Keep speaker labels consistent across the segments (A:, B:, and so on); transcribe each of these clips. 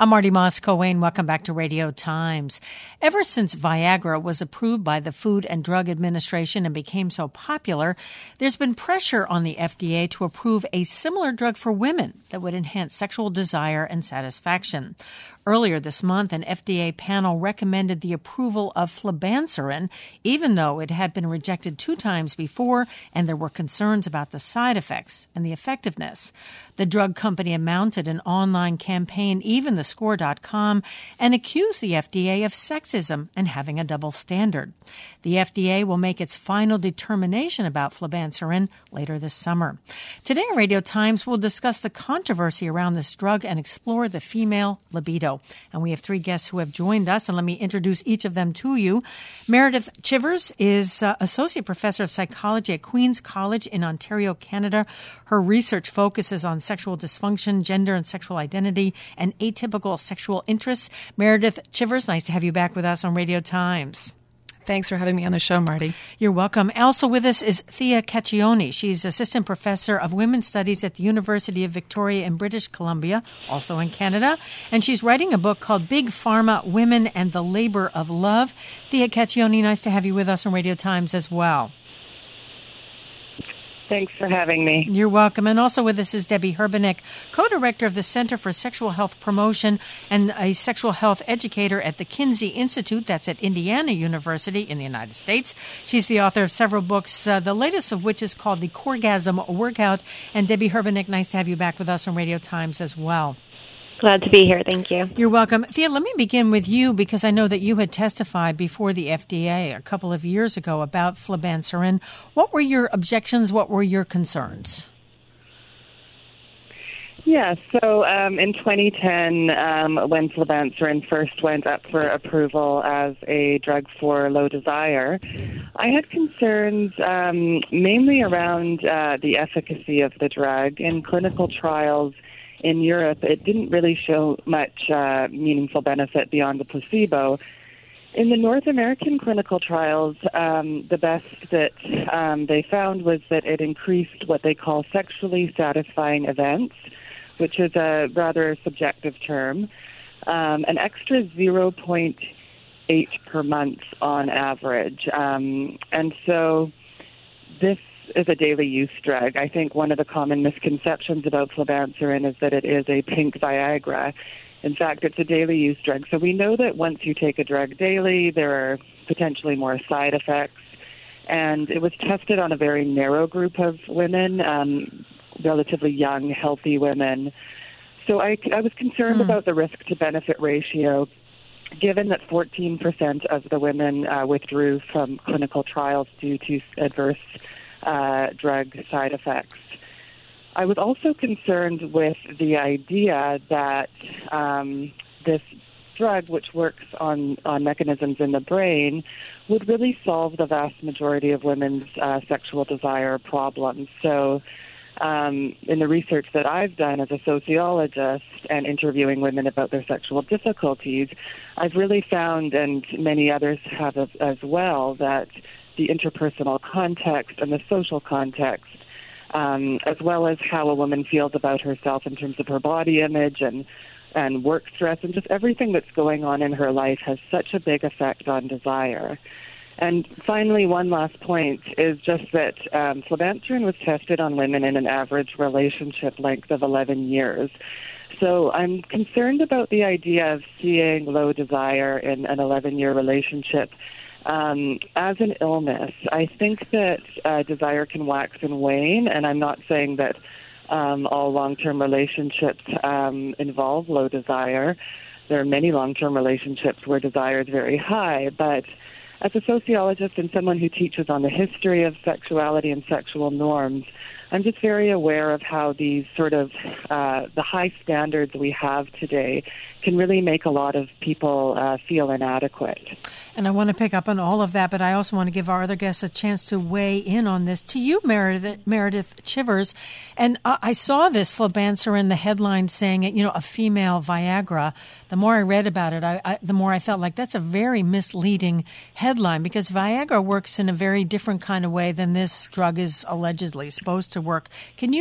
A: I'm Marty Moss-Coane. Welcome back to Radio Times. Ever since Viagra was approved by the Food and Drug Administration and became so popular, there's been pressure on the FDA to approve a similar drug for women that would enhance sexual desire and satisfaction. Earlier this month, an FDA panel recommended the approval of flibanserin, even though it had been rejected 2 times before and there were concerns about the side effects and the effectiveness. The drug company mounted an online campaign, EvenTheScore.com, and accused the FDA of sexism and having a double standard. The FDA will make its final determination about flibanserin later this summer. Today on Radio Times, we'll discuss the controversy around this drug and explore the female libido. And we have 3 guests who have joined us, and let me introduce each of them to you. Meredith Chivers is Associate Professor of Psychology at Queen's College in Ontario, Canada. Her research focuses on sexual dysfunction, gender and sexual identity, and atypical sexual interests. Meredith Chivers, nice to have you back with us on Radio Times.
B: Thanks for having me on the show, Marty.
A: You're welcome. Also with us is Thea Cacchione. She's Assistant Professor of Women's Studies at the University of Victoria in British Columbia, also in Canada. And she's writing a book called Big Pharma, Women and the Labor of Love. Thea Cacchione, nice to have you with us on Radio Times as well.
C: Thanks for having me.
A: You're welcome. And also with us is Debbie Herbenek, co-director of the Center for Sexual Health Promotion and a sexual health educator at the Kinsey Institute. That's at Indiana University in the United States. She's the author of several books, the latest of which is called The Corgasm Workout. And Debbie Herbenek, nice to have you back with us on Radio Times as well.
D: Glad to be here. Thank you.
A: You're welcome. Thea, let me begin with you because I know that you had testified before the FDA a couple of years ago about flibanserin. What were your objections? What were your concerns?
C: Yeah, so in 2010, when flibanserin first went up for approval as a drug for low desire, I had concerns mainly around the efficacy of the drug. In clinical trials in Europe, it didn't really show much meaningful benefit beyond the placebo. In the North American clinical trials, the best that they found was that it increased what they call sexually satisfying events, which is a rather subjective term, an extra 0.8 per month on average. And so this is a daily use drug. I think one of the common misconceptions about flibanserin is that it is a pink Viagra. In fact, it's a daily use drug. So we know that once you take a drug daily, there are potentially more side effects. And it was tested on a very narrow group of women, relatively young, healthy women. So I was concerned about the risk-to-benefit ratio, given that 14% of the women withdrew from clinical trials due to adverse drug side effects. I was also concerned with the idea that this drug, which works on mechanisms in the brain, would really solve the vast majority of women's sexual desire problems. So in the research that I've done as a sociologist and interviewing women about their sexual difficulties, I've really found, and many others have as well, that the interpersonal context and the social context, as well as how a woman feels about herself in terms of her body image and work stress and just everything that's going on in her life has such a big effect on desire. And finally, one last point is just that flibanserin was tested on women in an average relationship length of 11 years. So I'm concerned about the idea of seeing low desire in an 11-year relationship as an illness. I think that desire can wax and wane, and I'm not saying that all long-term relationships involve low desire. There are many long-term relationships where desire is very high, but as a sociologist and someone who teaches on the history of sexuality and sexual norms, I'm just very aware of how these sort of the high standards we have today can really make a lot of people feel inadequate.
A: And I want to pick up on all of that, but I also want to give our other guests a chance to weigh in on this. To you, Meredith Chivers, and I saw this flibanserin, the headline saying it, a female Viagra. The more I read about it, the more I felt like that's a very misleading headline because Viagra works in a very different kind of way than this drug is allegedly supposed to work. Can you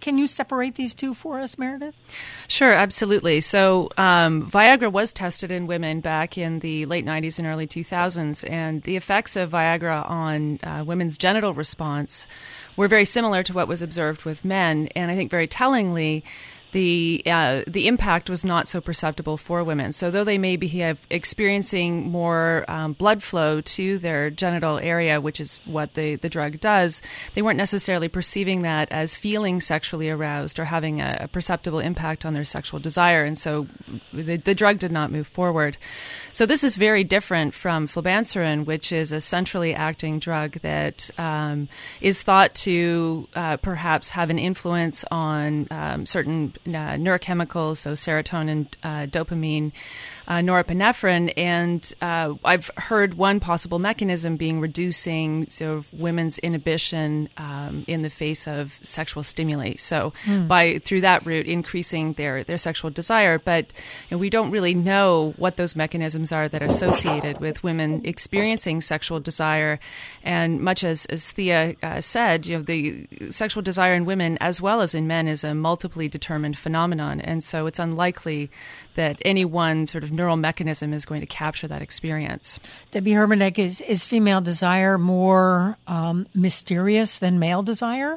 A: Can you separate these two for us, Meredith?
B: Sure, absolutely. So Viagra was tested in women back in the late 90s and early 2000s, and the effects of Viagra on women's genital response were very similar to what was observed with men, and I think very tellingly, the impact was not so perceptible for women. So though they may be experiencing more blood flow to their genital area, which is what the drug does, they weren't necessarily perceiving that as feeling sexually aroused or having a perceptible impact on their sexual desire. And so the drug did not move forward. So this is very different from flibanserin, which is a centrally acting drug that is thought to perhaps have an influence on certain neurochemicals, so serotonin, dopamine, norepinephrine, and I've heard one possible mechanism being reducing sort of women's inhibition in the face of sexual stimuli. So through that route, increasing their sexual desire. But we don't really know what those mechanisms are that are associated with women experiencing sexual desire. And much as Thea said, the sexual desire in women as well as in men is a multiply determined phenomenon, and so it's unlikely that any one sort of neural mechanism is going to capture that experience.
A: Debbie Hermadek, is female desire more mysterious than male desire?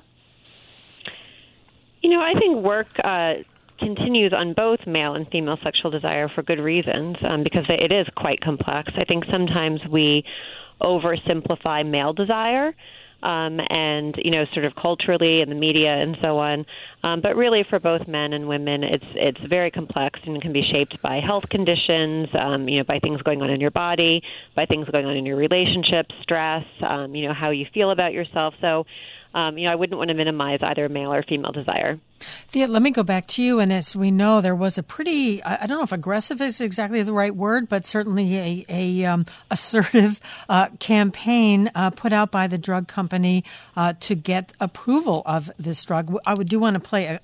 D: I think work continues on both male and female sexual desire for good reasons, because it is quite complex. I think sometimes we oversimplify male desire, and sort of culturally in the media and so on. But really, for both men and women, it's very complex and can be shaped by health conditions, by things going on in your body, by things going on in your relationships, stress, how you feel about yourself. So, I wouldn't want to minimize either male or female desire.
A: Thea, let me go back to you. And as we know, there was a pretty, I don't know if aggressive is exactly the right word, but certainly a assertive campaign put out by the drug company to get approval of this drug. I do want to play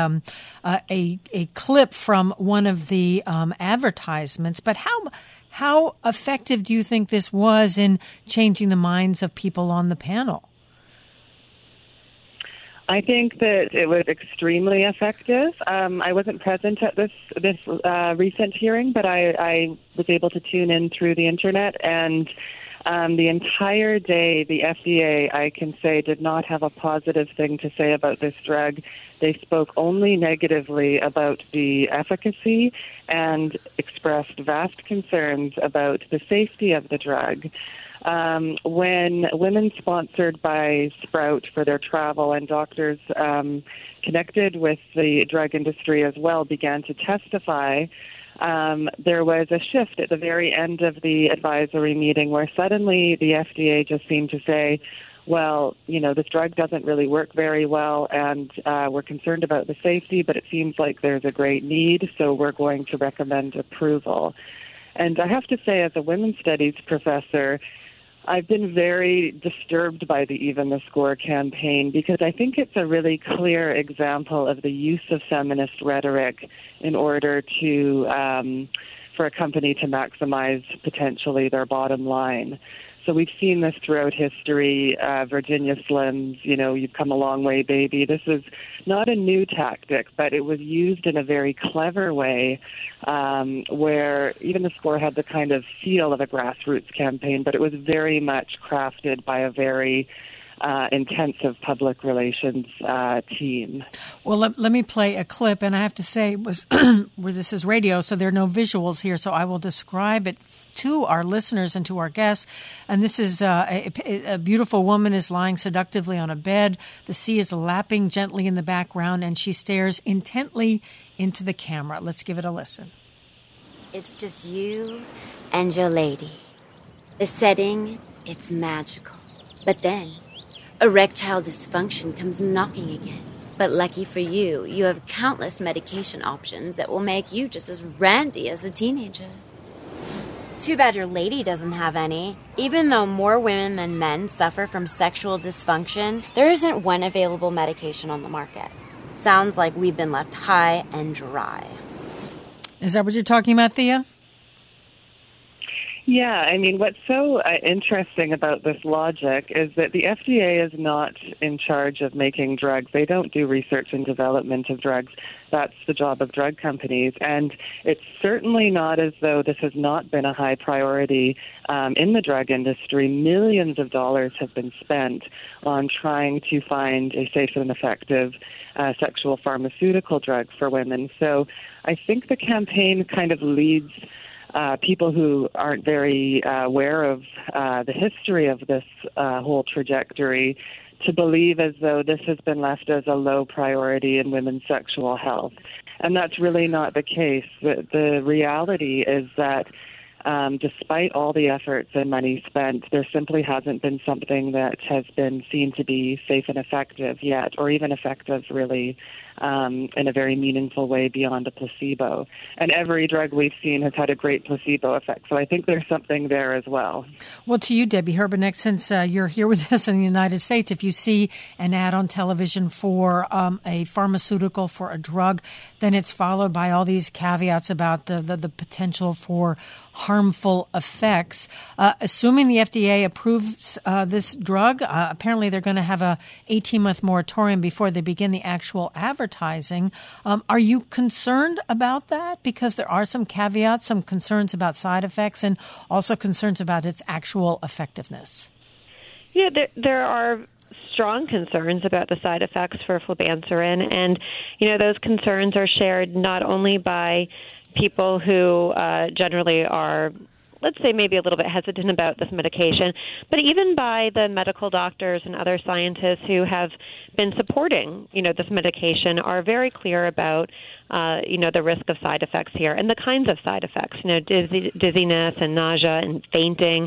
A: a clip from one of the advertisements. But how effective do you think this was in changing the minds of people on the panel?
C: I think that it was extremely effective. I wasn't present at this recent hearing, but I was able to tune in through the internet, and the entire day, the FDA, I can say, did not have a positive thing to say about this drug. They spoke only negatively about the efficacy and expressed vast concerns about the safety of the drug. When women sponsored by Sprout for their travel and doctors connected with the drug industry as well began to testify, there was a shift at the very end of the advisory meeting where suddenly the FDA just seemed to say, well, this drug doesn't really work very well, and we're concerned about the safety, but it seems like there's a great need, so we're going to recommend approval. And I have to say, as a women's studies professor, I've been very disturbed by the Even the Score campaign because I think it's a really clear example of the use of feminist rhetoric in order to for a company to maximize potentially their bottom line. So we've seen this throughout history. Virginia Slims, you've come a long way, baby. This is not a new tactic, but it was used in a very clever way where Even the Score had the kind of feel of a grassroots campaign, but it was very much crafted by a very intensive public relations team.
A: Well, let me play a clip, and I have to say, it was where this is radio, so there are no visuals here, so I will describe it to our listeners and to our guests. And this is a beautiful woman is lying seductively on a bed. The sea is lapping gently in the background, and she stares intently into the camera. Let's give it a listen.
E: It's just you and your lady. The setting, it's magical. But then erectile dysfunction comes knocking again. But lucky for you, you have countless medication options that will make you just as randy as a teenager. Too bad your lady doesn't have any. Even though more women than men suffer from sexual dysfunction, there isn't one available medication on the market. Sounds like we've been left high and dry.
A: Is that what you're talking about, Thea?
C: Yeah, I mean, what's so interesting about this logic is that the FDA is not in charge of making drugs. They don't do research and development of drugs. That's the job of drug companies. And it's certainly not as though this has not been a high priority in the drug industry. Millions of dollars have been spent on trying to find a safe and effective sexual pharmaceutical drug for women. So I think the campaign kind of leads people who aren't very aware of the history of this whole trajectory to believe as though this has been left as a low priority in women's sexual health. And that's really not the case. The reality is that despite all the efforts and money spent, there simply hasn't been something that has been seen to be safe and effective yet, or even effective really in a very meaningful way beyond a placebo. And every drug we've seen has had a great placebo effect. So I think there's something there as well.
A: Well, to you, Debbie Herbenek, since you're here with us in the United States, if you see an ad on television for a pharmaceutical, for a drug, then it's followed by all these caveats about the potential for harmful effects. Assuming the FDA approves this drug, apparently they're going to have a 18-month moratorium before they begin the actual advertising. Are you concerned about that? Because there are some caveats, some concerns about side effects, and also concerns about its actual effectiveness.
D: Yeah, there are strong concerns about the side effects for flibanserin, and those concerns are shared not only by people who generally are, let's say, maybe a little bit hesitant about this medication, but even by the medical doctors and other scientists who have been supporting, this medication are very clear about, the risk of side effects here and the kinds of side effects, dizziness and nausea and fainting.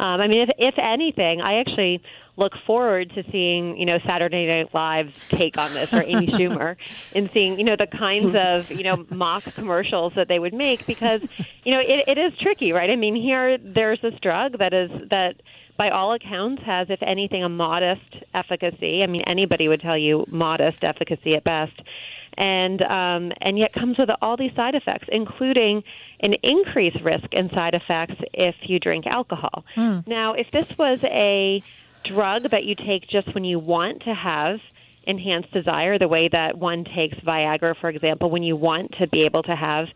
D: If anything, I actually look forward to seeing, Saturday Night Live's take on this, or Amy Schumer, and seeing, the kinds of, mock commercials that they would make, because, it is tricky, right? I mean, here there's this drug that by all accounts has, if anything, a modest efficacy. I mean, anybody would tell you modest efficacy at best. And yet comes with all these side effects, including an increased risk in side effects if you drink alcohol. Now, if this was a drug that you take just when you want to have enhanced desire, the way that one takes Viagra, for example, when you want to be able to have,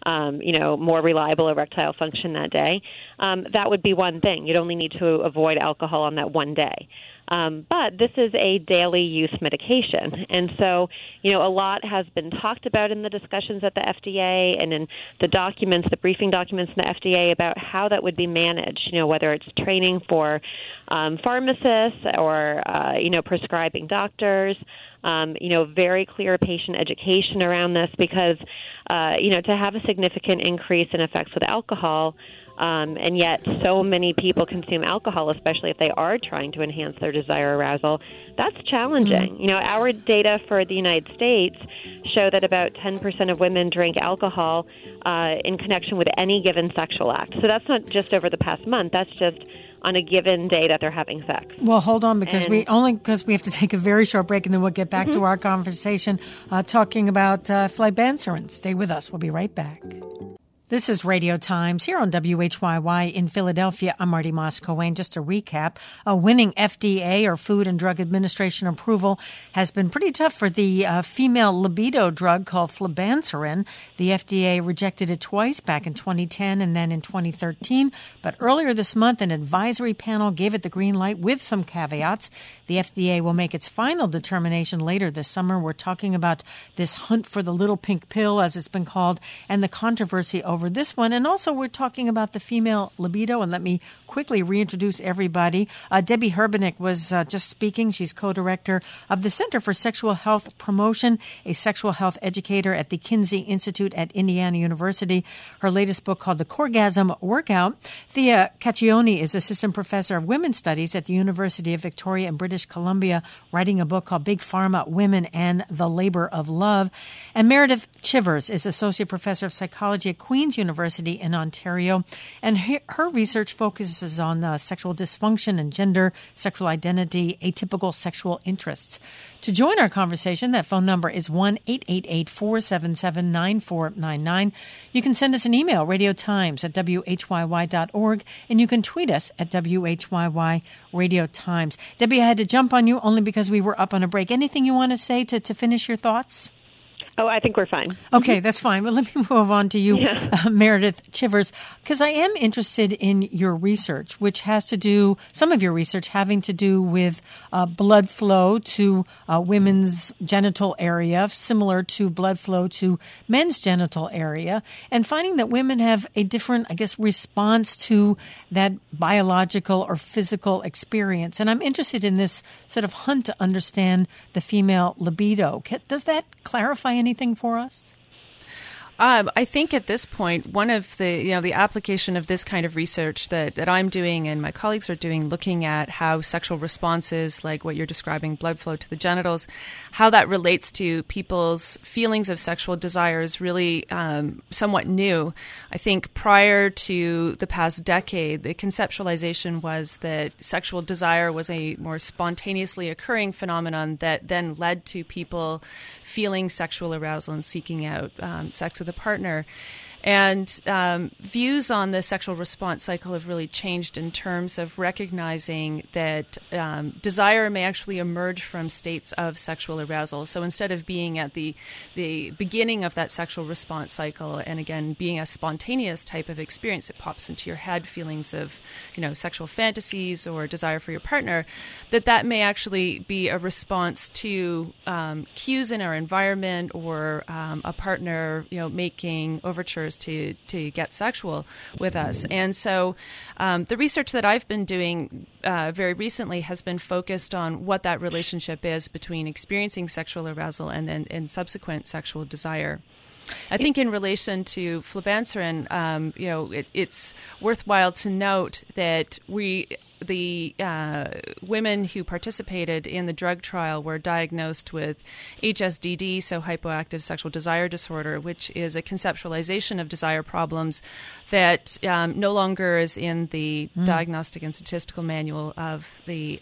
D: more reliable erectile function that day, that would be one thing. You'd only need to avoid alcohol on that one day. But this is a daily use medication. And so, a lot has been talked about in the discussions at the FDA and in the documents, the briefing documents in the FDA about how that would be managed, whether it's training for pharmacists or, prescribing doctors, very clear patient education around this because, to have a significant increase in effects with alcohol, and yet so many people consume alcohol, especially if they are trying to enhance their desire arousal, that's challenging. Our data for the United States show that about 10% of women drink alcohol in connection with any given sexual act. So that's not just over the past month. That's just on a given day that they're having sex.
A: Well, hold on, because we have to take a very short break, and then we'll get back to our conversation talking about flibanserin. Stay with us. We'll be right back. This is Radio Times here on WHYY in Philadelphia. I'm Marty Moss-Coane. Just to recap, winning FDA or Food and Drug Administration approval has been pretty tough for the female libido drug called flibanserin. The FDA rejected it twice, back in 2010 and then in 2013. But earlier this month, an advisory panel gave it the green light with some caveats. The FDA will make its final determination later this summer. We're talking about this hunt for the little pink pill, as it's been called, and the controversy over this one. And also we're talking about the female libido. And let me quickly reintroduce everybody. Debbie Herbenek was just speaking. She's co-director of the Center for Sexual Health Promotion, a sexual health educator at the Kinsey Institute at Indiana University. Her latest book called The Corgasm Workout. Thea Caccioni is assistant professor of women's studies at the University of Victoria in British Columbia, writing a book called Big Pharma, Women and the Labor of Love. And Meredith Chivers is associate professor of psychology at Queen's Queen's University in Ontario. And her research focuses on sexual dysfunction and gender, sexual identity, atypical sexual interests. To join our conversation, that phone number is 1-888-477-9499. You can send us an email, radiotimes@whyy.org, and you can tweet us at WHYY Radio Times. Debbie, I had to jump on you only because we were up on a break. Anything you want to say to finish your thoughts?
D: Oh, I think we're fine.
A: Okay, that's fine. Well, let me move on to you, Meredith Chivers, because I am interested in your research, which has to do, some of your research having to do with blood flow to women's genital area, similar to blood flow to men's genital area, and finding that women have a different, I guess, response to that biological or physical experience. And I'm interested in this sort of hunt to understand the female libido. Does that clarify anything for us?
B: I think at this point, one of the application of this kind of research that I'm doing and my colleagues are doing, looking at how sexual responses, like what you're describing, blood flow to the genitals, how that relates to people's feelings of sexual desire is really somewhat new. I think prior to the past decade, the conceptualization was that sexual desire was a more spontaneously occurring phenomenon that then led to people feeling sexual arousal and seeking out sex with a partner. And views on the sexual response cycle have really changed in terms of recognizing that desire may actually emerge from states of sexual arousal. So instead of being at the beginning of that sexual response cycle, and again, being a spontaneous type of experience, it pops into your head, feelings of, sexual fantasies or desire for your partner, that may actually be a response to cues in our environment or a partner, making overtures to get sexual with us. And so the research that I've been doing very recently has been focused on what that relationship is between experiencing sexual arousal and subsequent sexual desire. I think in relation to flibanserin, it's worthwhile to note that the women who participated in the drug trial were diagnosed with HSDD, so hypoactive sexual desire disorder, which is a conceptualization of desire problems that no longer is in the Diagnostic and Statistical Manual of the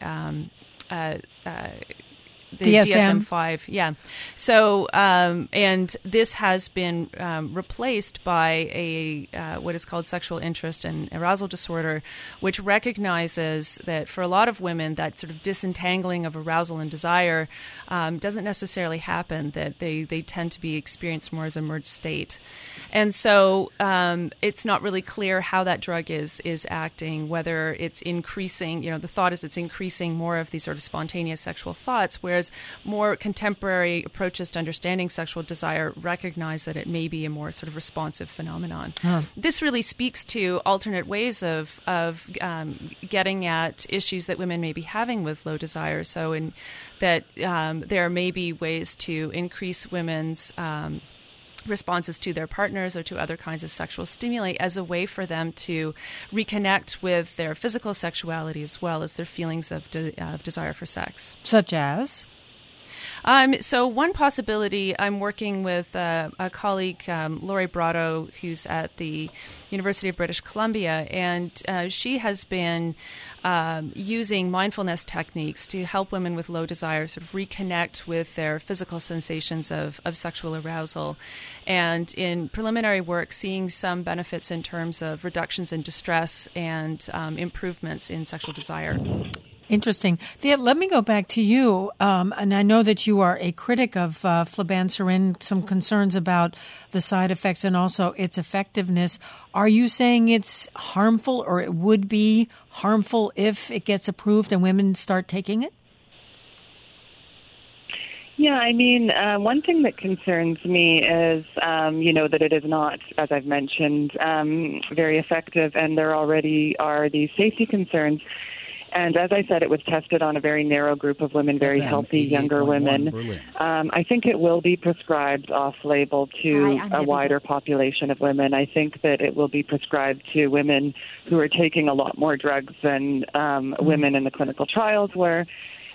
B: DSM-5, yeah. So, and this has been replaced by a what is called sexual interest and arousal disorder, which recognizes that for a lot of women, that sort of disentangling of arousal and desire doesn't necessarily happen, that they tend to be experienced more as a merged state. And so it's not really clear how that drug is acting, whether it's increasing, the thought is it's increasing more of these sort of spontaneous sexual thoughts, whereas more contemporary approaches to understanding sexual desire recognize that it may be a more sort of responsive phenomenon. This really speaks to alternate ways of getting at issues that women may be having with low desire. So in that there may be ways to increase women's responses to their partners or to other kinds of sexual stimuli as a way for them to reconnect with their physical sexuality as well as their feelings of desire for sex.
A: Such as?
B: So one possibility, I'm working with a colleague, Laurie Brotto, who's at the University of British Columbia, and she has been using mindfulness techniques to help women with low desire sort of reconnect with their physical sensations of sexual arousal. And in preliminary work, seeing some benefits in terms of reductions in distress and improvements in sexual desire.
A: Interesting. Thea, let me go back to you. And I know that you are a critic of flibanserin, some concerns about the side effects and also its effectiveness. Are you saying it's harmful, or it would be harmful if it gets approved and women start taking it?
C: Yeah, I mean, one thing that concerns me is, that it is not, as I've mentioned, very effective, and there already are these safety concerns. And as I said, it was tested on a very narrow group of women, very healthy younger women. I think it will be prescribed off-label to a wider population of women. I think that it will be prescribed to women who are taking a lot more drugs than women in the clinical trials were.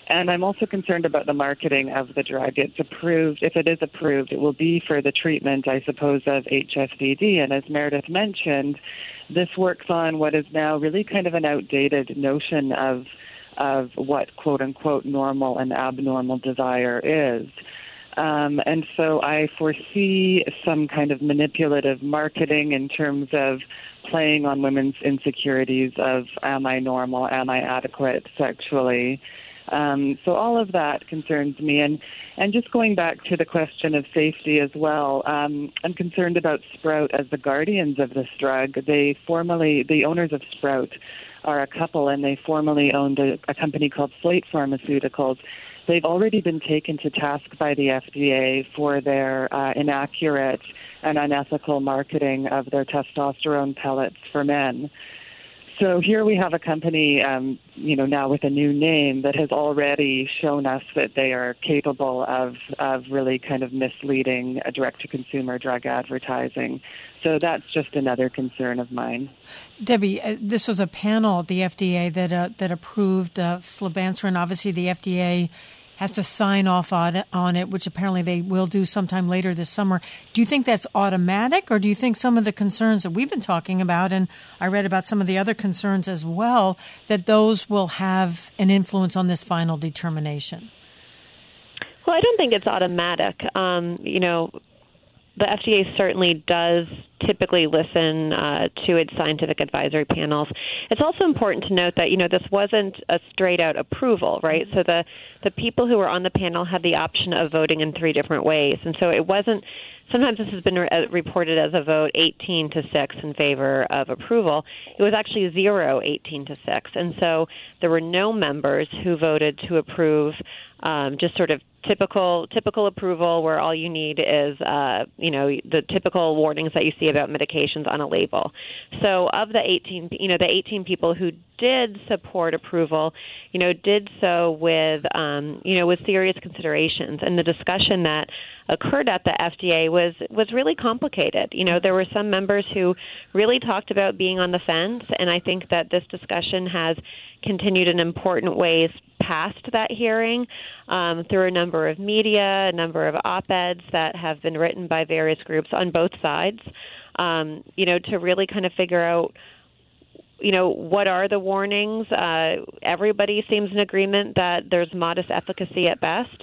C: And I'm also concerned about the marketing of the drug. It's approved. If it is approved, it will be for the treatment, I suppose, of HSDD. And as Meredith mentioned, this works on what is now really kind of an outdated notion of what, quote unquote, normal and abnormal desire is. And so I foresee some kind of manipulative marketing in terms of playing on women's insecurities of, am I normal, am I adequate sexually? So all of that concerns me. And just going back to the question of safety as well, I'm concerned about Sprout as the guardians of this drug. The owners of Sprout are a couple, and they formerly owned a company called Slate Pharmaceuticals. They've already been taken to task by the FDA for their inaccurate and unethical marketing of their testosterone pellets for men. So here we have a company, now with a new name that has already shown us that they are capable of really kind of misleading direct-to-consumer drug advertising. So that's just another concern of mine.
A: Debbie, this was a panel at the FDA that approved flibanserin. Obviously, the FDA has to sign off on it, which apparently they will do sometime later this summer. Do you think that's automatic, or do you think some of the concerns that we've been talking about, and I read about some of the other concerns as well, that those will have an influence on this final determination?
D: Well, I don't think it's automatic. The FDA certainly does typically listen to its scientific advisory panels. It's also important to note that, this wasn't a straight-out approval, right? So the people who were on the panel had the option of voting in 3 different ways. And so it wasn't – sometimes this has been reported as a vote 18-6 in favor of approval. It was actually 18-6. And so there were no members who voted to approve just sort of typical approval where all you need is, the typical warnings that you see about medications on a label. So of the 18 people who did support approval, did so with serious considerations. And the discussion that occurred at the FDA was really complicated. There were some members who really talked about being on the fence, and I think that this discussion has continued in important ways past that hearing through a number of media, a number of op-eds that have been written by various groups on both sides, to really kind of figure out, what are the warnings? Everybody seems in agreement that there's modest efficacy at best.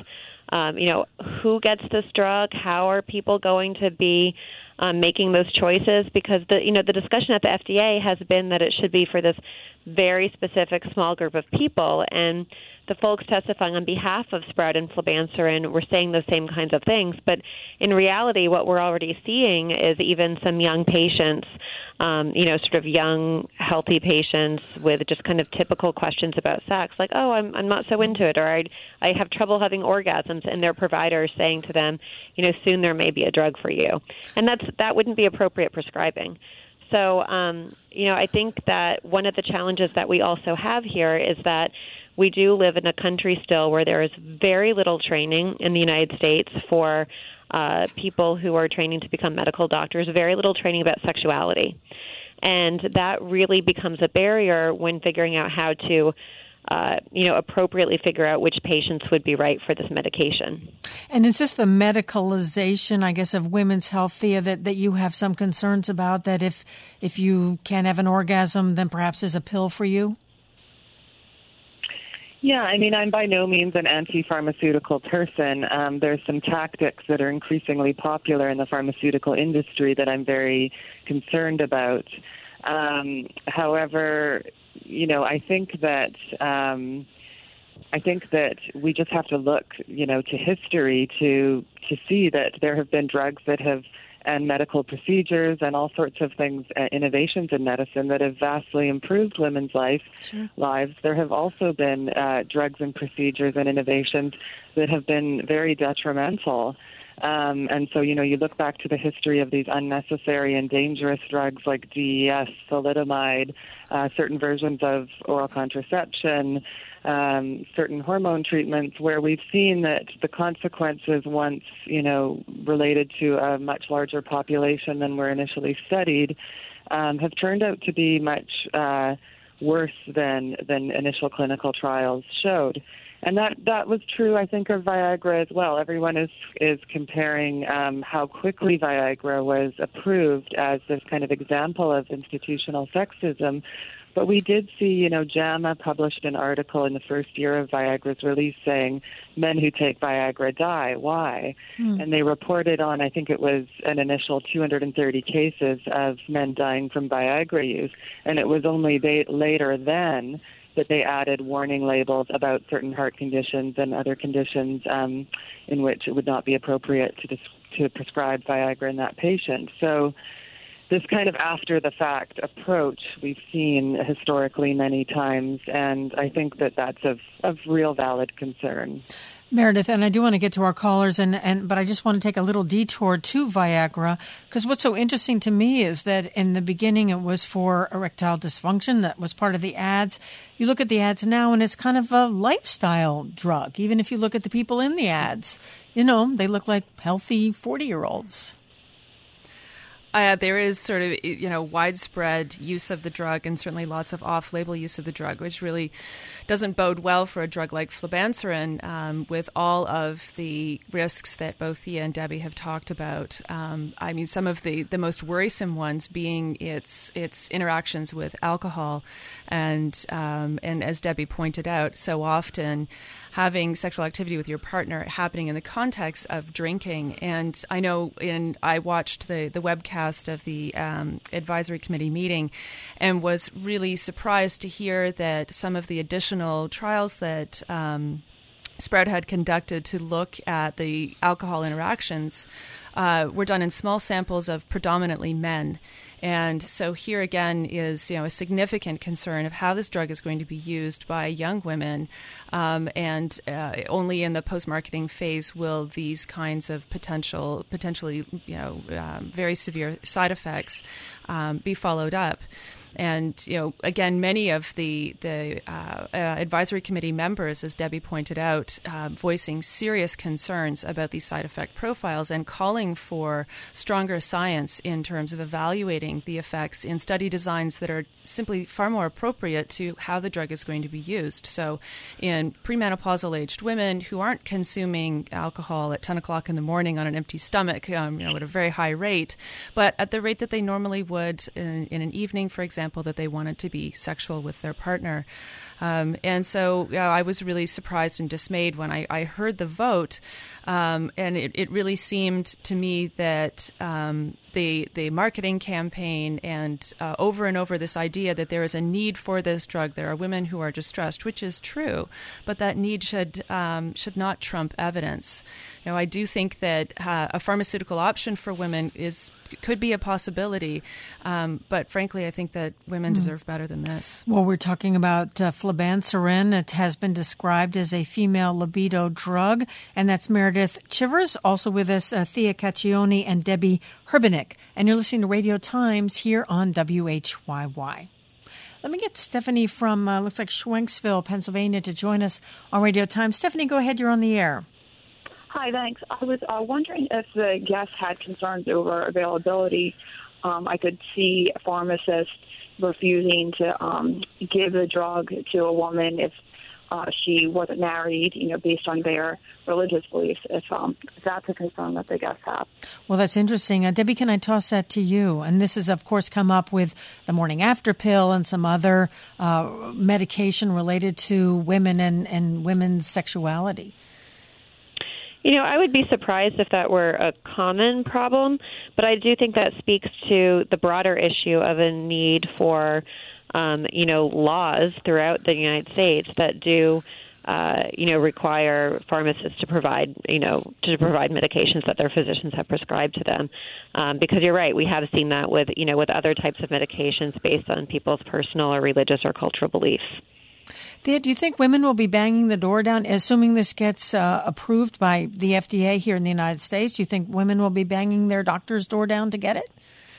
D: Who gets this drug? How are people going to be making those choices? Because the discussion at the FDA has been that it should be for this very specific small group of people, and the folks testifying on behalf of Sprout and flibanserin were saying the same kinds of things. But in reality, what we're already seeing is even some young patients, sort of young, healthy patients with just kind of typical questions about sex, like, oh, I'm not so into it, or I have trouble having orgasms, and their provider saying to them, soon there may be a drug for you. And that wouldn't be appropriate prescribing. So, I think that one of the challenges that we also have here is that we do live in a country still where there is very little training in the United States for people who are training to become medical doctors, very little training about sexuality. And that really becomes a barrier when figuring out how to appropriately figure out which patients would be right for this medication.
A: And it's just the medicalization, I guess, of women's health, Thea, that you have some concerns about, that if you can't have an orgasm, then perhaps there's a pill for you?
C: Yeah, I'm by no means an anti-pharmaceutical person. There's some tactics that are increasingly popular in the pharmaceutical industry that I'm very concerned about. However, I think that we just have to look, to history to see that there have been drugs that have, and medical procedures and all sorts of things, innovations in medicine that have vastly improved women's lives. There have also been drugs and procedures and innovations that have been very detrimental. And so, you look back to the history of these unnecessary and dangerous drugs like DES, thalidomide, certain versions of oral contraception, certain hormone treatments, where we've seen that the consequences, once, related to a much larger population than were initially studied, have turned out to be much worse than initial clinical trials showed. And that was true, I think, of Viagra as well. Everyone is comparing how quickly Viagra was approved as this kind of example of institutional sexism. But we did see, JAMA published an article in the first year of Viagra's release saying men who take Viagra die. Why? And they reported on, I think it was an initial 230 cases of men dying from Viagra use. And it was only later then that they added warning labels about certain heart conditions and other conditions in which it would not be appropriate to prescribe Viagra in that patient. So this kind of after-the-fact approach we've seen historically many times, and I think that that's of real valid concern.
A: Meredith, and I do want to get to our callers, but I just want to take a little detour to Viagra, because what's so interesting to me is that in the beginning it was for erectile dysfunction. That was part of the ads. You look at the ads now, and it's kind of a lifestyle drug. Even if you look at the people in the ads, they look like healthy 40-year-olds.
B: There is sort of, widespread use of the drug and certainly lots of off-label use of the drug, which really doesn't bode well for a drug like flibanserin with all of the risks that both Thea and Debbie have talked about. Some of the most worrisome ones being its interactions with alcohol. And as Debbie pointed out, so often having sexual activity with your partner happening in the context of drinking. And I know I watched the webcast of the advisory committee meeting and was really surprised to hear that some of the additional trials that Sprout had conducted to look at the alcohol interactions were done in small samples of predominantly men. And so here again is, a significant concern of how this drug is going to be used by young women, and only in the post-marketing phase will these kinds of potentially, very severe side effects be followed up. And, again, many of the advisory committee members, as Debbie pointed out, voicing serious concerns about these side effect profiles and calling for stronger science in terms of evaluating the effects in study designs that are simply far more appropriate to how the drug is going to be used. So in premenopausal aged women who aren't consuming alcohol at 10 o'clock in the morning on an empty stomach, at a very high rate, but at the rate that they normally would in an evening, for example, that they wanted to be sexual with their partner. And so I was really surprised and dismayed when I heard the vote. And it really seemed to me that the marketing campaign and over this idea that there is a need for this drug, there are women who are distressed, which is true, but that need should not trump evidence. I do think that a pharmaceutical option for women could be a possibility, but frankly, I think that women deserve better than this.
A: Well, we're talking about flibanserin. It has been described as a female libido drug, and that's Meredith Chivers. Also with us, Thea Caccione and Debbie Herbenik. And you're listening to Radio Times here on WHYY. Let me get Stephanie from, looks like Schwenksville, Pennsylvania, to join us on Radio Times. Stephanie, go ahead. You're on the air.
F: Hi, thanks. I was wondering if the guests had concerns over availability. I could see pharmacists refusing to give the drug to a woman if she wasn't married, based on their religious beliefs, if that's a concern that the guests have.
A: Well, that's interesting. Debbie, can I toss that to you? And this has, of course, come up with the morning after pill and some other medication related to women and women's sexuality.
D: I would be surprised if that were a common problem, but I do think that speaks to the broader issue of a need for, laws throughout the United States that do, require pharmacists to provide medications that their physicians have prescribed to them. Because you're right, we have seen that with other types of medications based on people's personal or religious or cultural beliefs.
A: Thea, do you think women will be banging the door down, assuming this gets approved by the FDA here in the United States? Do you think women will be banging their doctor's door down to get it?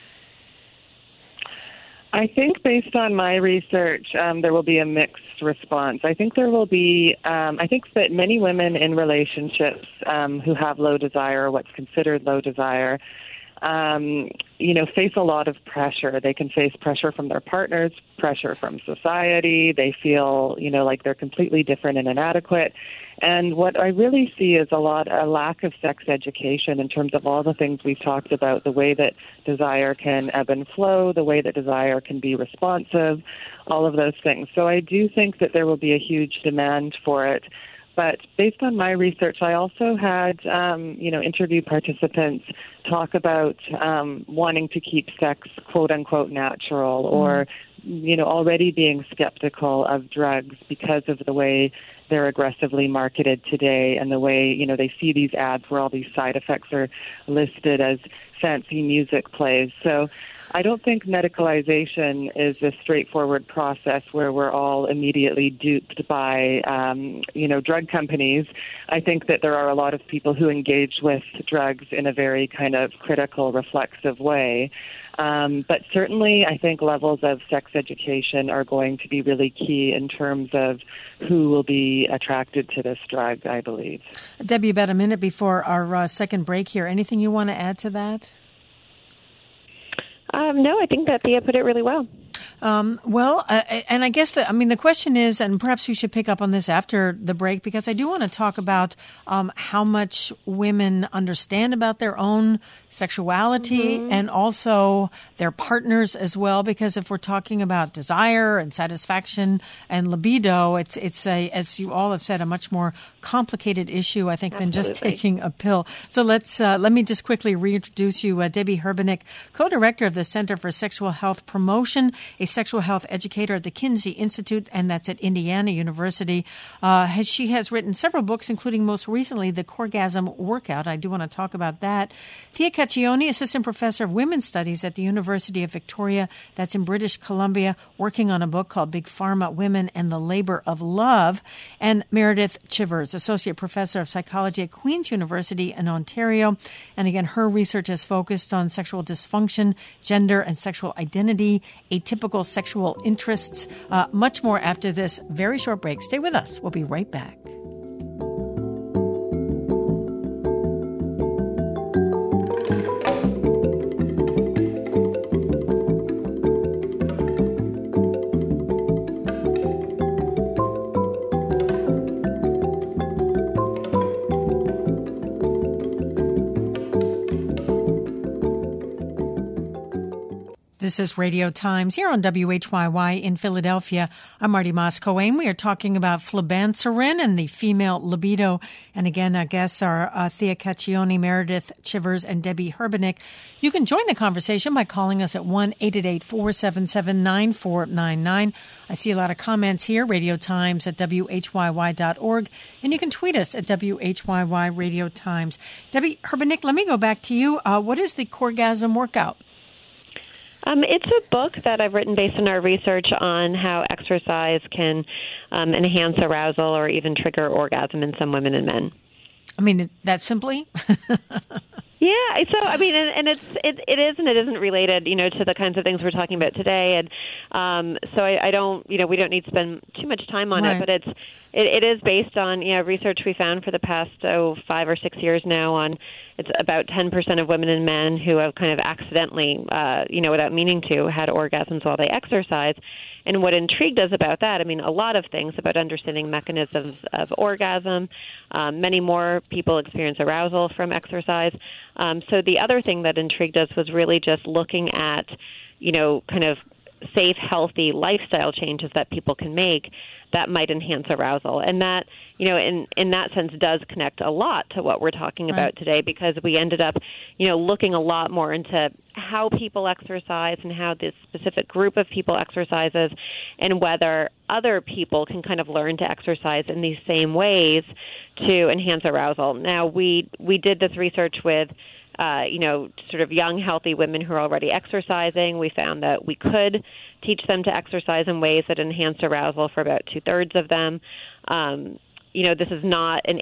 C: I think based on my research, there will be a mixed response. I think there will be, I think that many women in relationships who have low desire, or what's considered low desire, face a lot of pressure. They can face pressure from their partners, pressure from society. They feel, like they're completely different and inadequate. And what I really see is a lack of sex education in terms of all the things we've talked about, the way that desire can ebb and flow, the way that desire can be responsive, all of those things. So I do think that there will be a huge demand for it. But based on my research, I also had, interview participants talk about wanting to keep sex, quote unquote, natural, or, already being skeptical of drugs because of the way they're aggressively marketed today and the way, they see these ads where all these side effects are listed as fancy music plays. So I don't think medicalization is a straightforward process where we're all immediately duped by, drug companies. I think that there are a lot of people who engage with drugs in a very kind of critical, reflexive way. But certainly I think levels of sex education are going to be really key in terms of who will be attracted to this drug, I believe.
A: Debbie, about a minute before our second break here, anything you want to add to that?
D: No, I think that Thea put it really well.
A: And I guess the question is, and perhaps we should pick up on this after the break, because I do want to talk about how much women understand about their own sexuality and also their partners as well. Because if we're talking about desire and satisfaction and libido, it's as you all have said, a much more complicated issue, I think, than just taking a pill. So let me just quickly reintroduce you, Debbie Herbenick, co-director of the Center for Sexual Health Promotion, a sexual health educator at the Kinsey Institute, and that's at Indiana University. She has written several books, including most recently The Corgasm Workout. I do want to talk about that. Thea Caccione, assistant professor of women's studies at the University of Victoria, that's in British Columbia, working on a book called Big Pharma, Women and the Labor of Love. And Meredith Chivers, associate professor of psychology at Queen's University in Ontario. And again, her research is focused on sexual dysfunction, gender and sexual identity, atypical sexual interests. Much more after this very short break. Stay with us. We'll be right back. This is Radio Times here on WHYY in Philadelphia. I'm Marty Moss-Coane. We are talking about flibanserin and the female libido. And again, our guests are Thea Caccione, Meredith Chivers, and Debbie Herbenick. You can join the conversation by calling us at 1-888-477-9499. I see a lot of comments here, Radio Times at WHYY.org. And you can tweet us at WHYY Radio Times. Debbie Herbenick, let me go back to you. What is the Corgasm Workout?
D: It's a book that I've written based on our research on how exercise can enhance arousal or even trigger orgasm in some women and men.
A: I mean, that simply?
D: Yeah, so I mean, and it is and it isn't related, to the kinds of things we're talking about today, and so I don't, we don't need to spend too much time on it, but it is based on research we found for the past 5 or 6 years now on it's about 10% of women and men who have kind of accidentally, without meaning to, had orgasms while they exercise. And what intrigued us about that, I mean, a lot of things about understanding mechanisms of orgasm. Many more people experience arousal from exercise. So the other thing that intrigued us was really just looking at, kind of safe, healthy lifestyle changes that people can make that might enhance arousal. And that, in that sense does connect a lot to what we're talking about today, because we ended up, looking a lot more into how people exercise and how this specific group of people exercises and whether other people can kind of learn to exercise in these same ways to enhance arousal. Now, we did this research with sort of young, healthy women who are already exercising. We found that we could teach them to exercise in ways that enhanced arousal for about 2/3 of them. This is not an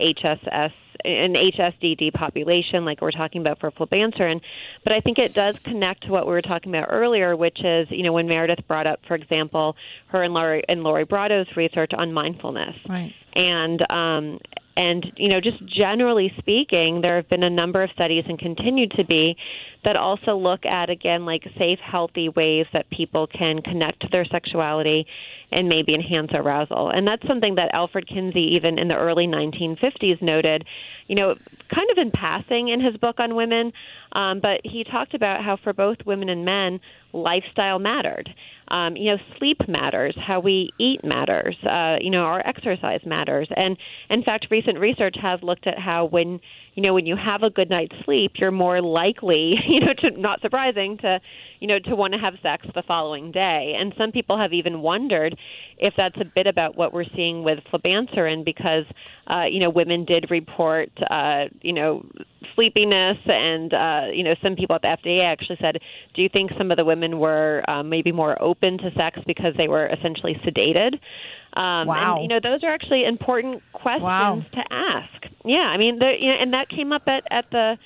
D: HSDD population like we're talking about for flibanserin, but I think it does connect to what we were talking about earlier, which is, when Meredith brought up, for example, her and Lori Brado's research on mindfulness.
A: Right.
D: And And, just generally speaking, there have been a number of studies and continue to be that also look at, again, like safe, healthy ways that people can connect to their sexuality and maybe enhance arousal. And that's something that Alfred Kinsey, even in the early 1950s, noted, kind of in passing in his book on women, but he talked about how for both women and men, lifestyle mattered. Sleep matters, how we eat matters, our exercise matters. And in fact, recent research has looked at how when you have a good night's sleep, you're more likely, not surprising, to want to have sex the following day. And some people have even wondered if that's a bit about what we're seeing with flibanserin because, women did report, sleepiness and, some people at the FDA actually said, do you think some of the women were maybe more open to sex because they were essentially sedated?
A: Wow.
D: And, those are actually important questions to ask. Yeah, I mean, and that came up at the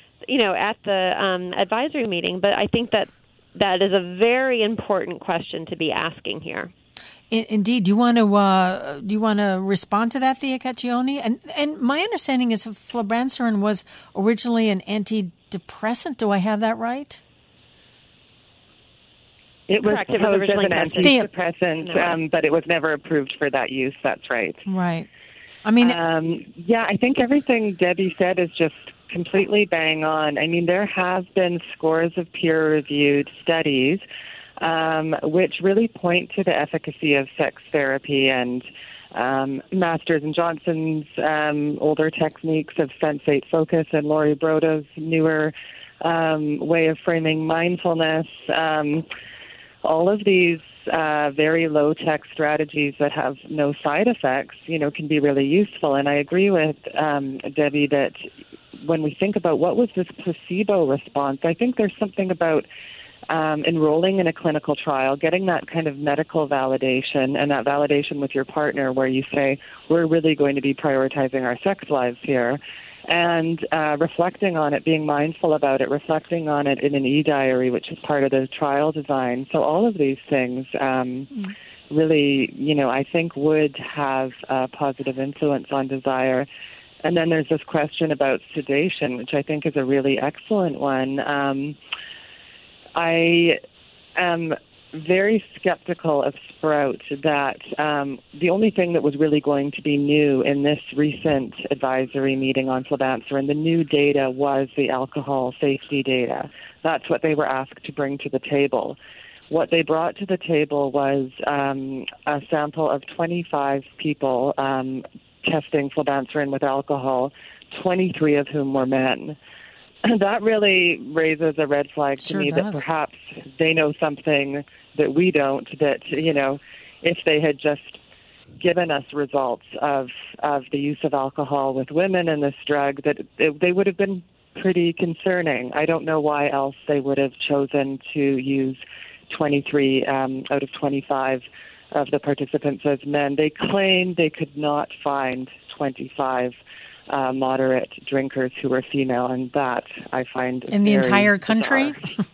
D: advisory meeting, but I think that is a very important question to be asking here.
A: Indeed. Do you want to respond to that, Thea Cacchione? And my understanding is flibanserin was originally an antidepressant. Do I have that right?
C: It was
D: Correct.
C: proposed as an antidepressant, but it was never approved for that use. That's right.
A: Right. I mean,
C: I think everything Debbie said is just completely bang on. I mean, there have been scores of peer-reviewed studies which really point to the efficacy of sex therapy and Masters and Johnson's older techniques of sensate focus and Laurie Broda's newer way of framing mindfulness. All of these very low-tech strategies that have no side effects, can be really useful. And I agree with Debbie that when we think about what was this placebo response, I think there's something about enrolling in a clinical trial, getting that kind of medical validation and that validation with your partner where you say, we're really going to be prioritizing our sex lives here. And reflecting on it, being mindful about it, reflecting on it in an e-diary, which is part of the trial design. So all of these things really, I think would have a positive influence on desire. And then there's this question about sedation, which I think is a really excellent one. I am very skeptical of Sprout that the only thing that was really going to be new in this recent advisory meeting on flibanserin, the new data was the alcohol safety data. That's what they were asked to bring to the table. What they brought to the table was a sample of 25 people testing flibanserin with alcohol, 23 of whom were men. That really raises a red flag to me that perhaps they know something that we don't, that, if they had just given us results of the use of alcohol with women and this drug, that they would have been pretty concerning. I don't know why else they would have chosen to use 23 out of 25 of the participants as men. They claimed they could not find 25 moderate drinkers who were female, and that I find
A: in the entire country.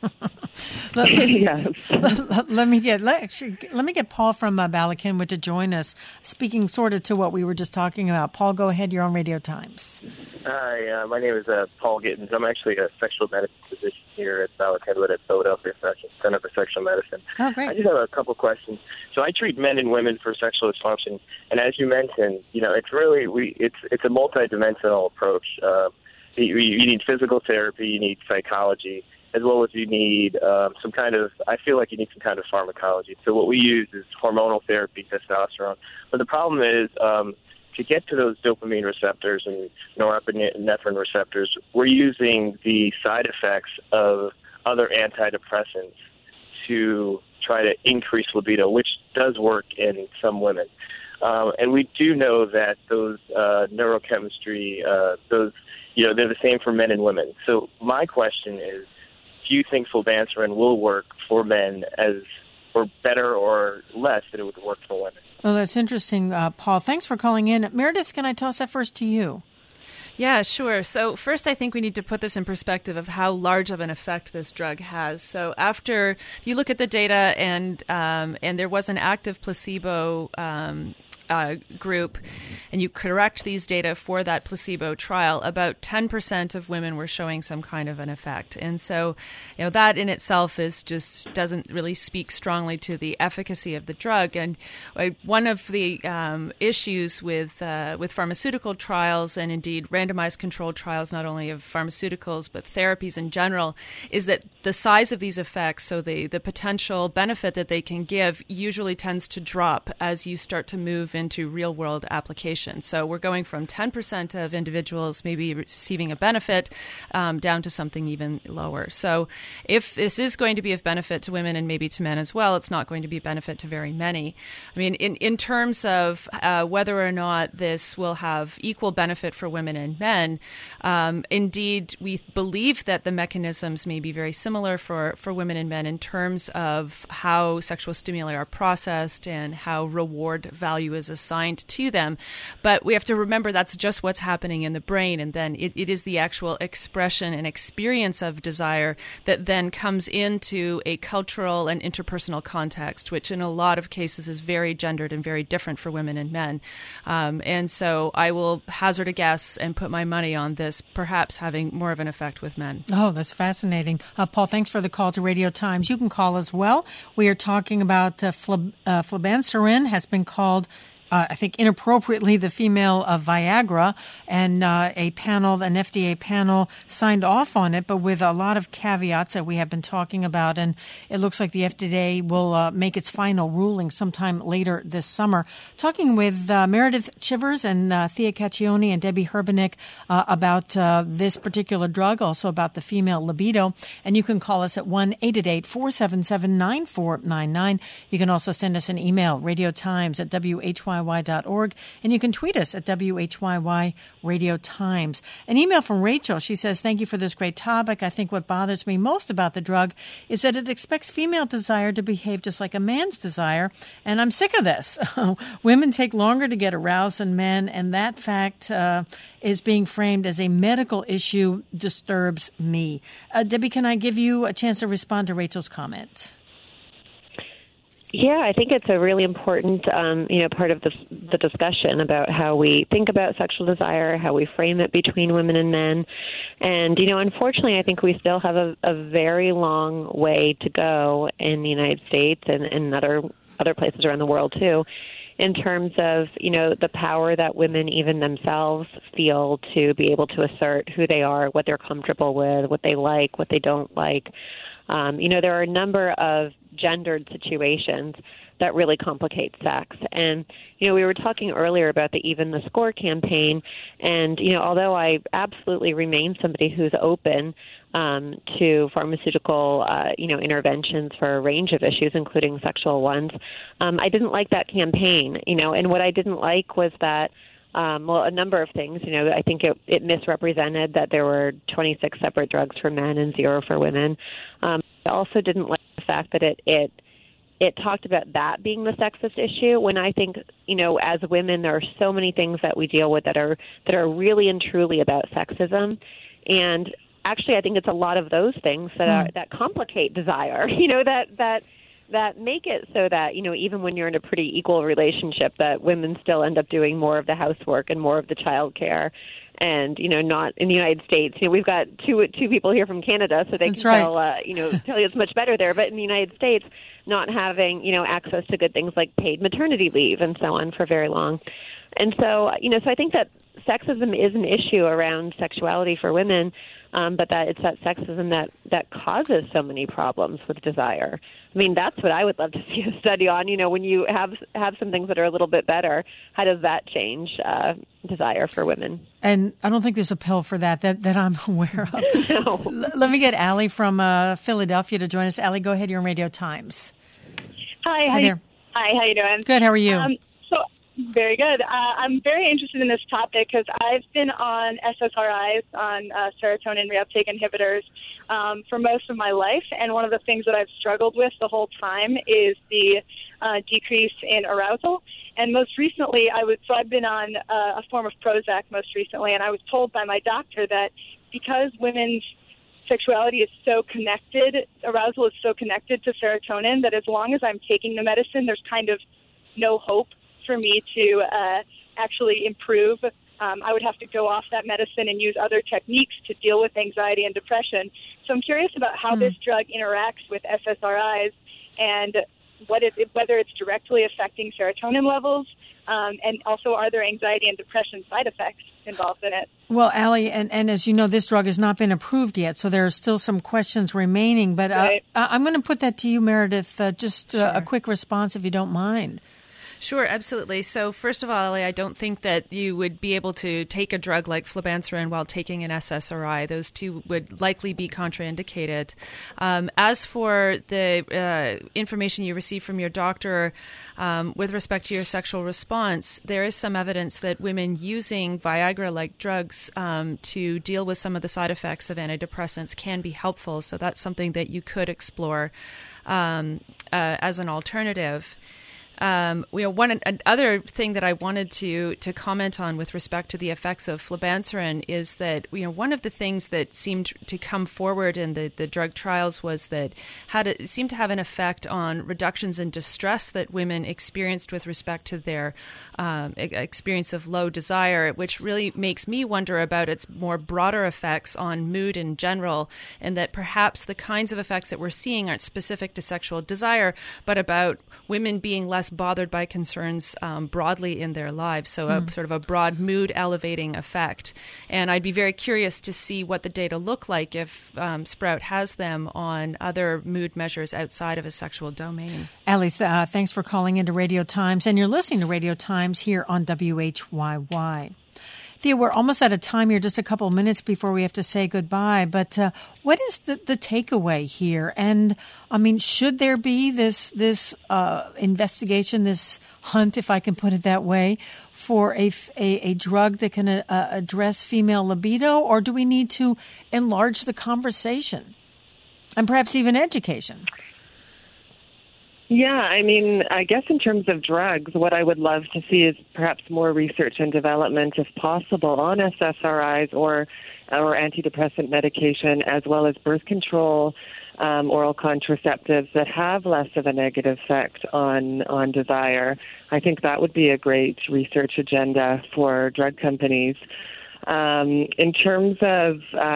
C: Yes.
A: Let me get Paul from Ballackinwood to join us, speaking sort of to what we were just talking about. Paul, go ahead. You're on Radio Times.
G: Hi, my name is Paul Gittins. I'm actually a sexual medicine physician here at Ballackinwood at Philadelphia Center for Sexual Medicine.
A: Oh, great.
G: I just have a couple questions. So I treat men and women for sexual dysfunction, and as you mentioned, it's really it's a multidimensional approach. You need physical therapy, you need psychology, as well as you need I feel like you need some kind of pharmacology. So what we use is hormonal therapy, testosterone. But the problem is to get to those dopamine receptors and norepinephrine receptors, we're using the side effects of other antidepressants to try to increase libido, which does work in some women. And we do know that those neurochemistry, they're the same for men and women. So my question is, do you think flibanserin will work for men or better or less than it would work for women?
A: Well, that's interesting, Paul. Thanks for calling in. Meredith, can I toss that first to you?
B: Yeah, sure. So first, I think we need to put this in perspective of how large of an effect this drug has. So if you look at the data and there was an active placebo group, and you correct these data for that placebo trial, about 10% of women were showing some kind of an effect. And so, that in itself doesn't really speak strongly to the efficacy of the drug. And one of the issues with pharmaceutical trials, and indeed randomized controlled trials, not only of pharmaceuticals but therapies in general, is that the size of these effects, so the potential benefit that they can give, usually tends to drop as you start to move into real-world application. So we're going from 10% of individuals maybe receiving a benefit down to something even lower. So if this is going to be of benefit to women and maybe to men as well, it's not going to be a benefit to very many. I mean, in terms of whether or not this will have equal benefit for women and men, indeed, we believe that the mechanisms may be very similar for women and men in terms of how sexual stimuli are processed and how reward value is assigned to them. But we have to remember that's just what's happening in the brain, and then it is the actual expression and experience of desire that then comes into a cultural and interpersonal context, which in a lot of cases is very gendered and very different for women and men. And so I will hazard a guess and put my money on this perhaps having more of an effect with men.
A: Oh, that's fascinating. Paul, thanks for the call to Radio Times. You can call as well. We are talking about flibanserin has been called I think inappropriately, the female Viagra, and an FDA panel signed off on it, but with a lot of caveats that we have been talking about. And it looks like the FDA will make its final ruling sometime later this summer. Talking with Meredith Chivers and Thea Caccione and Debbie Herbenick about this particular drug, also about the female libido. And you can call us at 1-888-477-9499. You can also send us an email, radiotimes@WHYY.org, and you can tweet us at WHYY Radio Times. An email from Rachel. She says, thank you for this great topic. I think what bothers me most about the drug is that it expects female desire to behave just like a man's desire, and I'm sick of this. Women take longer to get aroused than men, and that fact is being framed as a medical issue disturbs me. Debbie, can I give you a chance to respond to Rachel's comment?
D: Yeah, I think it's a really important, part of the discussion about how we think about sexual desire, how we frame it between women and men. And, unfortunately, I think we still have a very long way to go in the United States and other places around the world, too, in terms of, the power that women even themselves feel to be able to assert who they are, what they're comfortable with, what they like, what they don't like. There are a number of gendered situations that really complicate sex. And, we were talking earlier about the Even the Score campaign. And, although I absolutely remain somebody who's open to pharmaceutical, interventions for a range of issues, including sexual ones, I didn't like that campaign, and what I didn't like was that a number of things. I think it misrepresented that there were 26 separate drugs for men and 0 for women. I also didn't like the fact that it talked about that being the sexist issue, when I think, as women, there are so many things that we deal with that are really and truly about sexism. And actually, I think it's a lot of those things that complicate desire, that make it so that, even when you're in a pretty equal relationship, that women still end up doing more of the housework and more of the child care. And, not in the United States. We've got two people here from Canada, so they can tell you it's much better there. But in the United States, not having, access to good things like paid maternity leave and so on for very long. And so, so I think that sexism is an issue around sexuality for women, but that it's that sexism that causes so many problems with desire. I mean, that's what I would love to see a study on. When you have some things that are a little bit better, how does that change desire for women?
A: And I don't think there's a pill for that I'm aware of.
D: No.
A: Let me get Allie from Philadelphia to join us. Allie, go ahead. You're on Radio Times.
H: Hi
A: there.
H: Hi, how you doing?
A: Good. How are you?
H: Very good. I'm very interested in this topic because I've been on SSRIs, on serotonin reuptake inhibitors, for most of my life. And one of the things that I've struggled with the whole time is the decrease in arousal. And most recently, I've been on a form of Prozac most recently, and I was told by my doctor that because women's sexuality is so connected, arousal is so connected to serotonin, that as long as I'm taking the medicine, there's kind of no hope for me to actually improve. I would have to go off that medicine and use other techniques to deal with anxiety and depression. So I'm curious about how this drug interacts with SSRIs and whether it's directly affecting serotonin levels, and also are there anxiety and depression side effects involved in it?
A: Well, Allie, and as you know, this drug has not been approved yet, so there are still some questions remaining. But
H: Right.
A: I'm going to put that to you, Meredith, just
B: Sure.
A: a quick response if you don't mind.
B: Sure, absolutely. So first of all, Ellie, I don't think that you would be able to take a drug like flibanserin while taking an SSRI. Those two would likely be contraindicated. As for the information you received from your doctor with respect to your sexual response, there is some evidence that women using Viagra-like drugs to deal with some of the side effects of antidepressants can be helpful. So that's something that you could explore as an alternative. One other thing that I wanted to comment on with respect to the effects of flibanserin is that one of the things that seemed to come forward in the drug trials was that it seemed to have an effect on reductions in distress that women experienced with respect to their experience of low desire, which really makes me wonder about its more broader effects on mood in general, and that perhaps the kinds of effects that we're seeing aren't specific to sexual desire, but about women being less bothered by concerns broadly in their lives, so a sort of a broad mood elevating effect. And I'd be very curious to see what the data look like if Sprout has them on other mood measures outside of a sexual domain.
A: Alice, thanks for calling into Radio Times, and you're listening to Radio Times here on WHYY. Thea, we're almost out of time here, just a couple of minutes before we have to say goodbye. But what is the takeaway here? And, I mean, should there be this investigation, this hunt, if I can put it that way, for a drug that can address female libido? Or do we need to enlarge the conversation and perhaps even education?
C: Yeah, I mean, I guess in terms of drugs, what I would love to see is perhaps more research and development, if possible, on SSRIs or antidepressant medication, as well as birth control, oral contraceptives that have less of a negative effect on desire. I think that would be a great research agenda for drug companies. In terms of,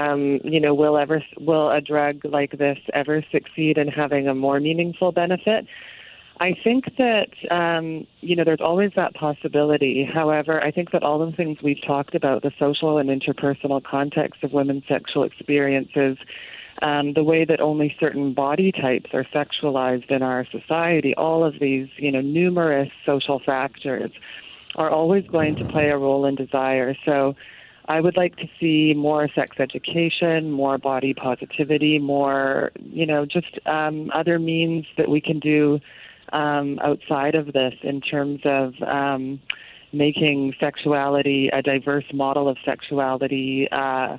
C: will a drug like this ever succeed in having a more meaningful benefit? I think that, there's always that possibility. However, I think that all the things we've talked about, the social and interpersonal context of women's sexual experiences, the way that only certain body types are sexualized in our society, all of these, numerous social factors are always going to play a role in desire. So I would like to see more sex education, more body positivity, more, other means that we can do outside of this in terms of making sexuality, a diverse model of sexuality,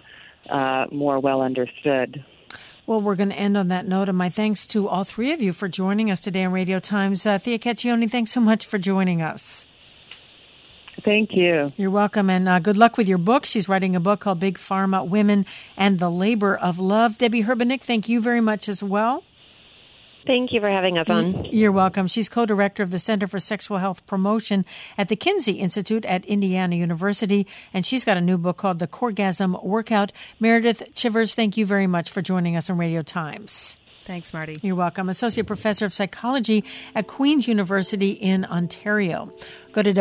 C: more well understood.
A: Well, we're going to end on that note, and my thanks to all three of you for joining us today on Radio Times. Thea Cacchione, thanks so much for joining us.
C: Thank you.
A: You're welcome, and good luck with your book. She's writing a book called Big Pharma, Women and the Labor of Love. Debbie Herbenick, thank you very much as well.
D: Thank you for having us on.
A: You're welcome. She's co-director of the Center for Sexual Health Promotion at the Kinsey Institute at Indiana University, and she's got a new book called The Corgasm Workout. Meredith Chivers, thank you very much for joining us on Radio Times.
B: Thanks, Marty.
A: You're welcome. Associate Professor of Psychology at Queen's University in Ontario. Go to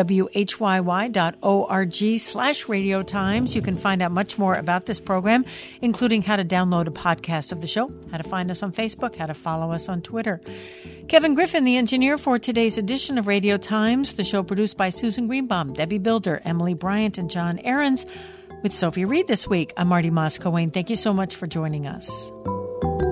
A: whyy.org/Radio Times. You can find out much more about this program, including how to download a podcast of the show, how to find us on Facebook, how to follow us on Twitter. Kevin Griffin, the engineer for today's edition of Radio Times, the show produced by Susan Greenbaum, Debbie Builder, Emily Bryant, and John Ahrens, with Sophie Reed this week. I'm Marty Moss-Coane. Thank you so much for joining us.